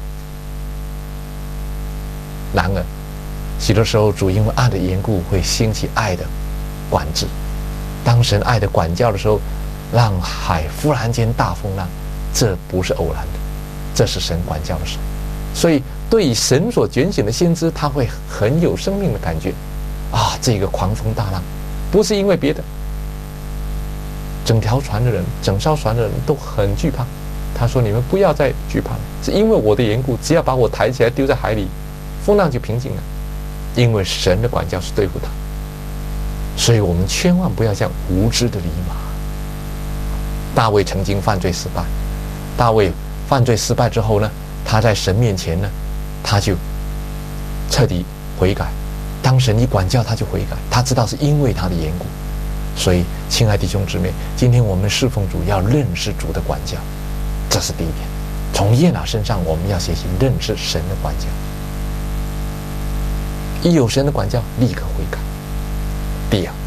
然而许多时候主因为爱的缘故，会兴起爱的管制。当神爱的管教的时候，让海忽然间大风浪，这不是偶然的，这是神管教的时候。所以对神所拣选的先知，他会很有生命的感觉啊！这个狂风大浪不是因为别的，整条船的人，整艘船的人都很惧怕。他说：“你们不要再惧怕了，是因为我的缘故，只要把我抬起来丢在海里，风浪就平静了。因为神的管教是对付他，所以我们千万不要像无知的驴马。”大卫曾经犯罪失败，大卫犯罪失败之后呢，他在神面前呢，他就彻底悔改。当神一管教，他就悔改，他知道是因为他的缘故。所以，亲爱的弟兄姊妹，今天我们侍奉主要认识主的管教，这是第一点。从约拿身上，我们要学习认识神的管教。一有神的管教，立刻悔改。第二，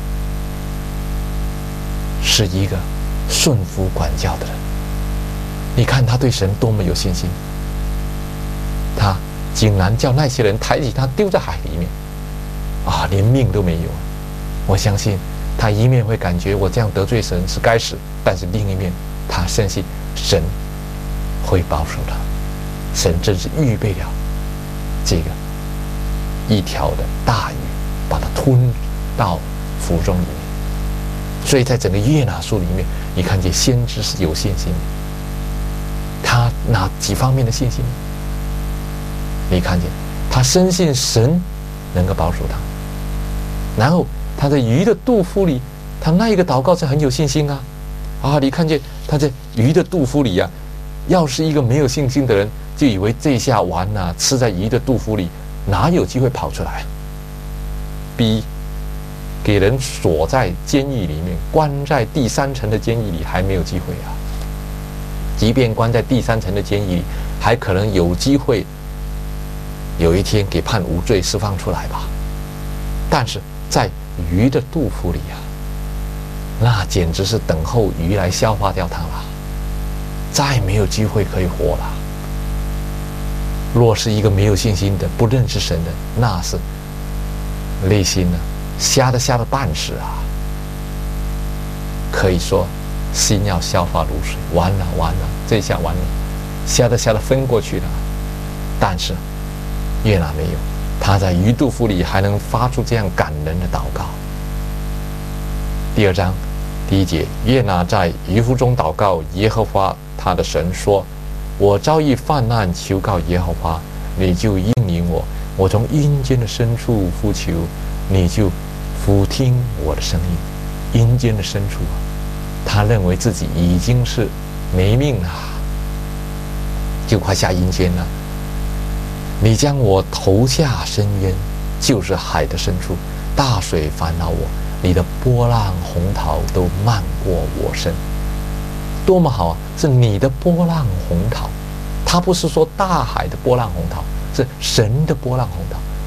是一个顺服管教的人。你看他对神多么有信心，他竟然叫那些人抬起他丢在海里面，啊，连命都没有。我相信他一面会感觉我这样得罪神是该死，但是另一面他相信神会保守他，神真是预备了这个一条的大鱼，把它吞到腹中里面。所以在整个约拿书里面，你看见先知是有信心的。他哪几方面的信心？你看见他深信神能够保守他，然后他在鱼的肚腹里，他那一个祷告是很有信心啊啊！你看见他在鱼的肚腹里啊，要是一个没有信心的人，就以为这下完了，吃在鱼的肚腹里，哪有机会跑出来？比给人锁在监狱里面，关在第三层的监狱里还没有机会啊！即便关在第三层的监狱里，还可能有机会有一天给判无罪释放出来吧。但是在鱼的肚腹里啊，那简直是等候鱼来消化掉它了，再没有机会可以活了。若是一个没有信心的、不认识神的，那是内心呢瞎的瞎的半死啊！可以说心要消化如水，完了完了，这下完了，瞎的瞎的分过去了。但是约拿没有，他在鱼肚腹里还能发出这样感人的祷告。第二章第一节，约拿在鱼腹中祷告耶和华他的神说：“我遭遇患难，求告耶和华，你就应允我；我从阴间的深处呼求，你就俯听我的声音。”阴间的深处啊，他认为自己已经是没命了，就快下阴间了。你将我投下深渊，就是海的深处，大水烦恼我，你的波浪洪涛都漫过我身。多么好啊！是你的波浪洪涛，它不是说大海的波浪洪涛，是神的波浪洪涛。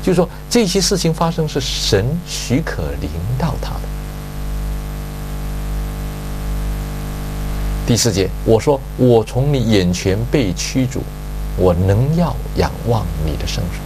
就是说这些事情发生是神许可临到他的。第四节，我说我从你眼前被驱逐，我能要仰望你的圣手。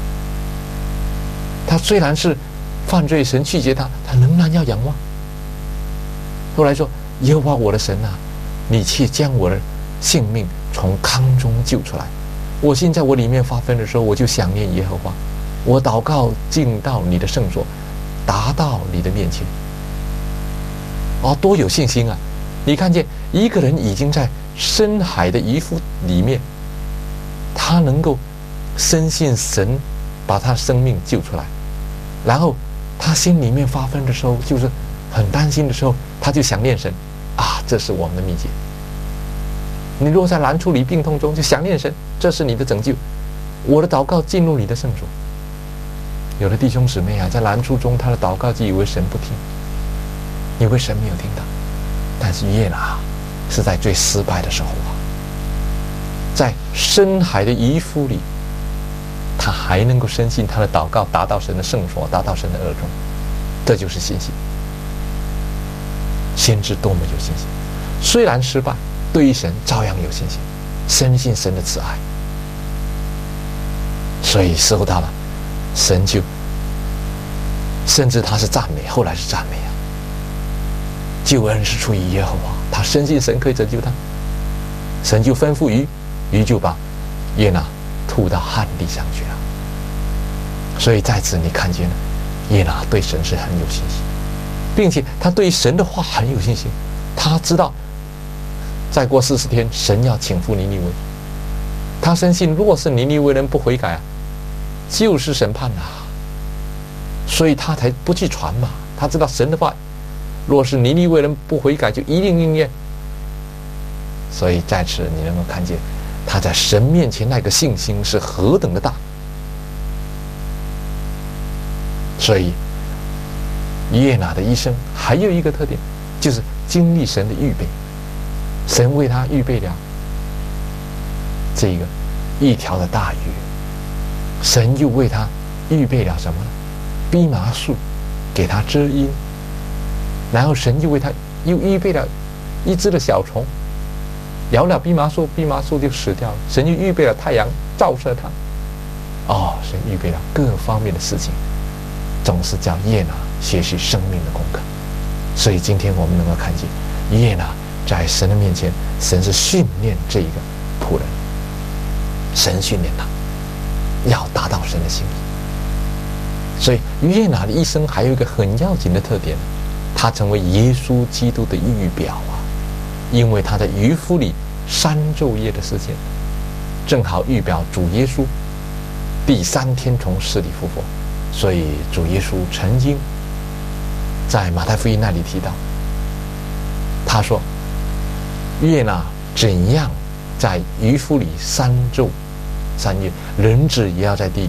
他虽然是犯罪，神拒绝他，他仍然要仰望。后来说，耶和华我的神啊，你却将我的性命从坑中救出来。我现在我里面发疯的时候，我就想念耶和华，我祷告进到你的圣所，达到你的面前。哦，多有信心啊！你看见一个人已经在深海的渔夫里面，他能够深信神把他生命救出来，然后他心里面发疯的时候，就是很担心的时候，他就想念神啊，这是我们的秘诀。你若在难处里病痛中，就想念神，这是你的拯救。我的祷告进入你的圣所。有的弟兄姊妹啊，在难处中，他的祷告就以为神不听，以为神没有听到。但是约拿是在最失败的时候啊，在深海的渔夫里，他还能够深信他的祷告达到神的圣所，达到神的耳中，这就是信心。先知多么有信心，虽然失败，对于神照样有信心，深信神的慈爱，所以收到了，神就甚至他是赞美，后来是赞美啊。救恩是出于耶和华，他深信神可以拯救他，神就吩咐鱼，鱼就把约拿吐到旱地上去了。所以在此你看见了，约拿对神是很有信心，并且他对神的话很有信心。他知道再过四十天神要倾覆尼尼微，他深信若是尼尼微人不悔改啊，就是审判啊，所以他才不去传嘛。他知道神的话若是尼尼微人不悔改，就一定应验。所以在此你能够看见他在神面前那个信心是何等的大。所以约拿的一生还有一个特点，就是经历神的预备。神为他预备了这个一条的大鱼，神又为他预备了什么呢？蓖麻树给他遮阴，然后神又为他又预备了一只的小虫，摇了蓖麻树，蓖麻树就死掉了。神又预备了太阳照射它。哦，神预备了各方面的事情，总是叫约拿学习生命的功课。所以今天我们能够看见约拿在神的面前，神是训练这一个仆人，神训练他要达到神的心意。所以约拿的一生还有一个很要紧的特点，他成为耶稣基督的预表啊！因为他在渔夫里三昼夜的时间，正好预表主耶稣第三天从死里复活。所以主耶稣曾经在马太福音那里提到，他说约拿怎样在渔夫里三昼三夜，人子也要在地里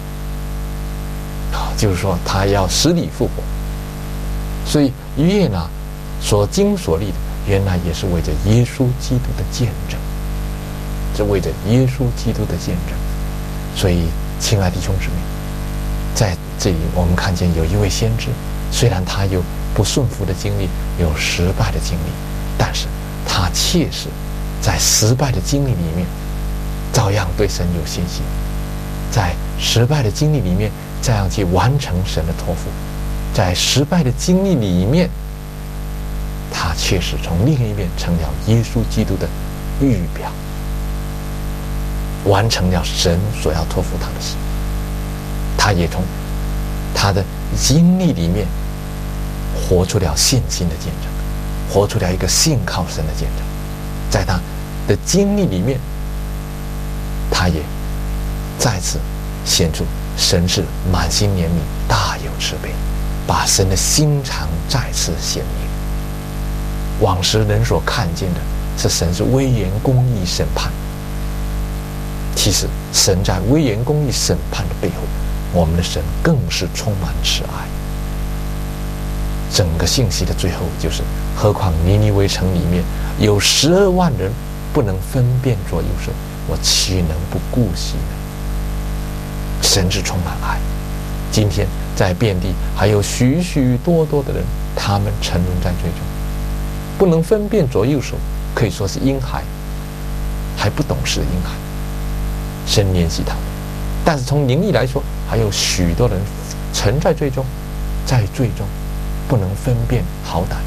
面。就是说他要死里复活。所以约拿所经所历的，原来也是为着耶稣基督的见证，是为着耶稣基督的见证。所以亲爱的弟兄姊妹，在这里我们看见有一位先知，虽然他有不顺服的经历，有失败的经历，但是他切实在失败的经历里面照样对神有信心，在失败的经历里面这样去完成神的托付，在失败的经历里面，他确实从另一面成了耶稣基督的预表，完成了神所要托付他的事。他也从他的经历里面活出了信心的见证，活出了一个信靠神的见证。在他的经历里面，他也再次显出神是满心怜悯，大有慈悲，把神的心肠再次显明。往时人所看见的是神是威严公义审判，其实神在威严公义审判的背后，我们的神更是充满慈爱。整个信息的最后就是，何况尼尼微城里面有十二万人不能分辨左右手，我岂能不顾惜呢？神是充满爱， 今天在遍地还有许许多多的人，他们沉沦在罪中，不能分辨左右手，可以说是婴孩，还不懂事的婴孩。神怜惜他们，但是从灵力来说，还有许多人沉在罪中，在罪中不能分辨好歹，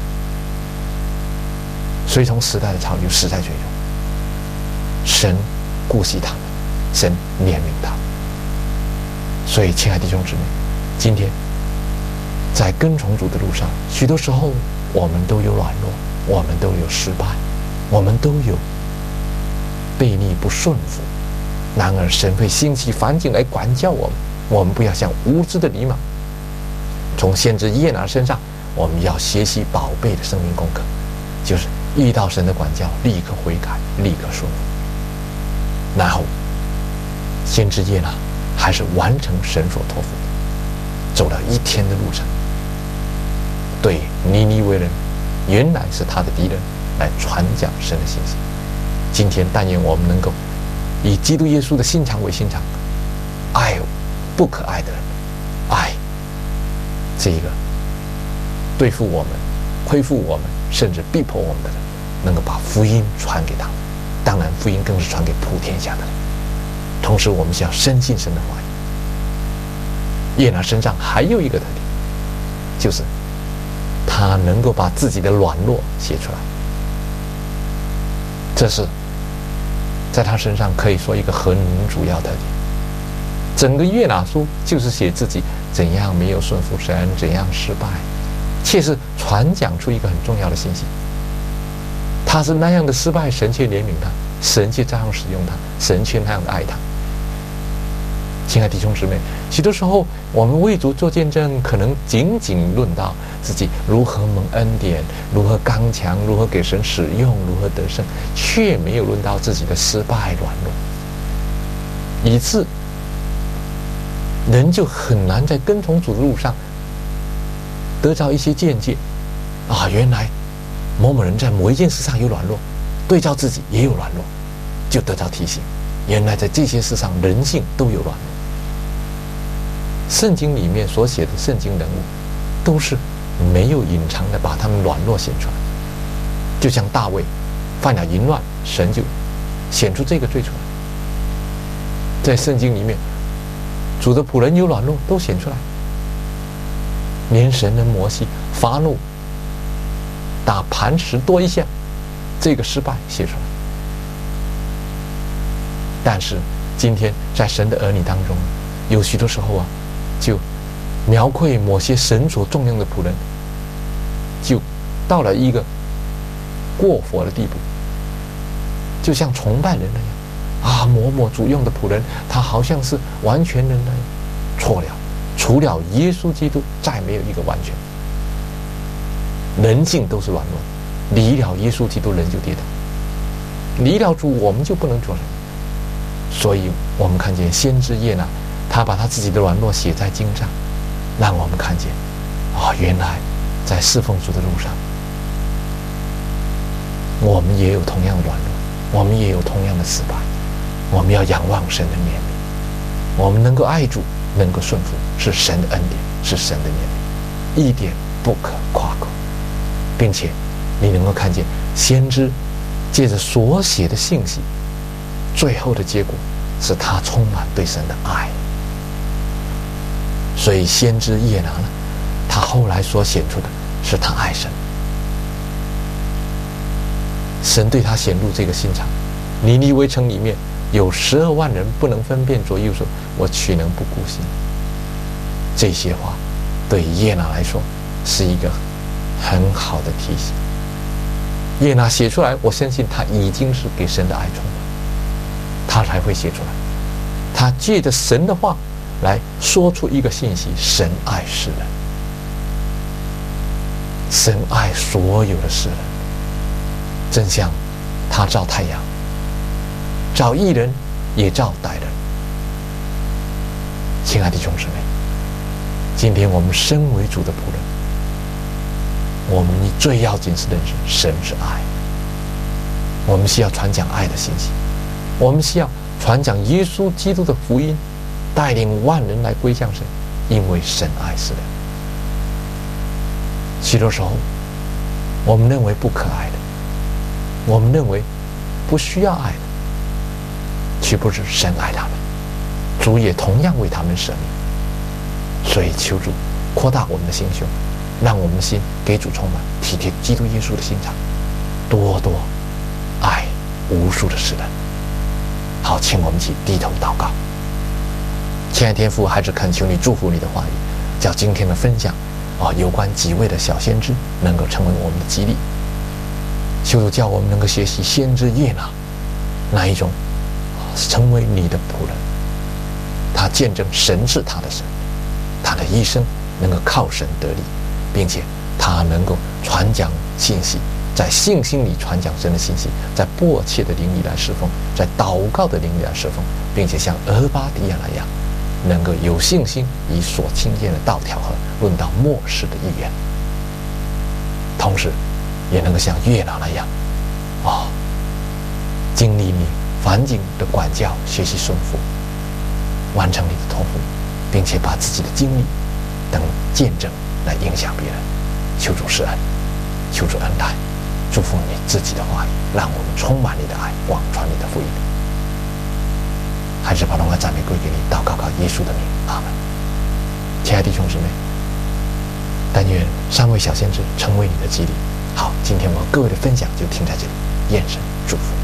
随从时代的潮流，死在罪中。神顾惜他们，神怜悯他们。所以，亲爱的弟兄姊妹，今天在跟从主的路上，许多时候我们都有软弱，我们都有失败，我们都有悖逆不顺服。然而，神会兴起反境来管教我们，我们不要像无知的狸猫。从先知耶拿身上，我们要学习宝贝的生命功课，就是遇到神的管教，立刻悔改，立刻顺服。然后，先知耶拿还是完成神所托付的，走了一天的路程，对尼尼微人，原来是他的敌人，来传讲神的信息。今天但愿我们能够以基督耶稣的心肠为心肠，爱不可爱的人，爱这个对付我们、恢复我们，甚至逼迫我们的人，能够把福音传给他们。当然，福音更是传给普天下的人。同时，我们需要深信神的话语。耶拿身上还有一个特点，就是他能够把自己的软弱写出来。这是在他身上可以说一个很主要特点。整个约拿书就是写自己怎样没有顺服神，怎样失败，却是传讲出一个很重要的信息。他是那样的失败，神却怜悯他，神却这样使用他，神却那样的爱他。亲爱的弟兄姊妹，许多时候我们为主做见证，可能仅仅论到自己如何蒙恩典，如何刚强，如何给神使用，如何得胜，却没有论到自己的失败软弱，以致人就很难在跟从主的路上得到一些见解啊，原来某某人在某一件事上有软弱，对照自己也有软弱，就得到提醒，原来在这些事上人性都有软弱。圣经里面所写的圣经人物都是没有隐藏的把他们软弱显出来，就像大卫犯了淫乱，神就显出这个罪出来。在圣经里面主的仆人有软弱都显出来，连神的摩西发怒打磐石多一下，这个失败写出来。但是今天在神的儿女当中，有许多时候啊，就描绘某些神所重用的仆人，就到了一个过火的地步，就像崇拜人那样啊，某某主用的仆人，他好像是完全人那样。错了，除了耶稣基督，再没有一个完全。人性都是软弱的，离了耶稣基督，人就跌倒；离了主，我们就不能做人。所以我们看见先知耶拿，他把他自己的软弱写在经上，让我们看见啊、哦，原来在侍奉主的路上，我们也有同样的软弱，我们也有同样的失败。我们要仰望神的怜悯，我们能够爱主，能够顺服，是神的恩典，是神的怜悯，一点不可夸口。并且你能够看见先知借着所写的信息，最后的结果是他充满对神的爱。所以先知耶拿呢，他后来所显出的是他爱神，神对他显露这个心肠。尼尼微城里面有十二万人不能分辨左右手，我岂能不顾惜？这些话对耶拿来说是一个很好的提醒。耶拿写出来，我相信他已经是给神的爱充满，他才会写出来。他借着神的话来说出一个信息：神爱世人，神爱所有的世人，正像他照太阳，照义人也照歹人。亲爱的弟兄姊妹，今天我们身为主的仆人，我们最要紧是认识神是爱，我们需要传讲爱的信息，我们需要传讲耶稣基督的福音，带领万人来归向神， 因为神爱世人。许多时候，我们认为不可爱的，我们认为不需要爱的，岂不是神爱他们？主也同样为他们舍命。所以求主扩大我们的心胸，让我们的心给主充满体贴基督耶稣的心肠，多多爱无数的世人。好，请我们一起低头祷告。亲爱的天父，还是恳求你祝福你的话语，叫今天的分享啊、哦，有关几位的小先知能够成为我们的激励。求主叫我们能够学习先知约拿那一种、哦、成为你的仆人，他见证神是他的神，他的一生能够靠神得力，并且他能够传讲信息，在信心里传讲神的信息，在迫切的灵里来侍奉，在祷告的灵里来侍奉，并且像俄巴底亚那样，能够有信心以所听见的道调和，论到末世的预言。同时也能够像约拿那样哦，经历你环境的管教，学习顺服，完成你的托付，并且把自己的经历等见证来影响别人。求主施恩，求主恩待，祝福你自己的话语，让我们充满你的爱，广传你的福音。还是把荣耀赞美归给你，祷告靠耶稣的名，阿门。亲爱的弟兄姊妹，但愿三位小先知成为你的激励。好，今天我各位的分享就停在这里，愿神祝福你。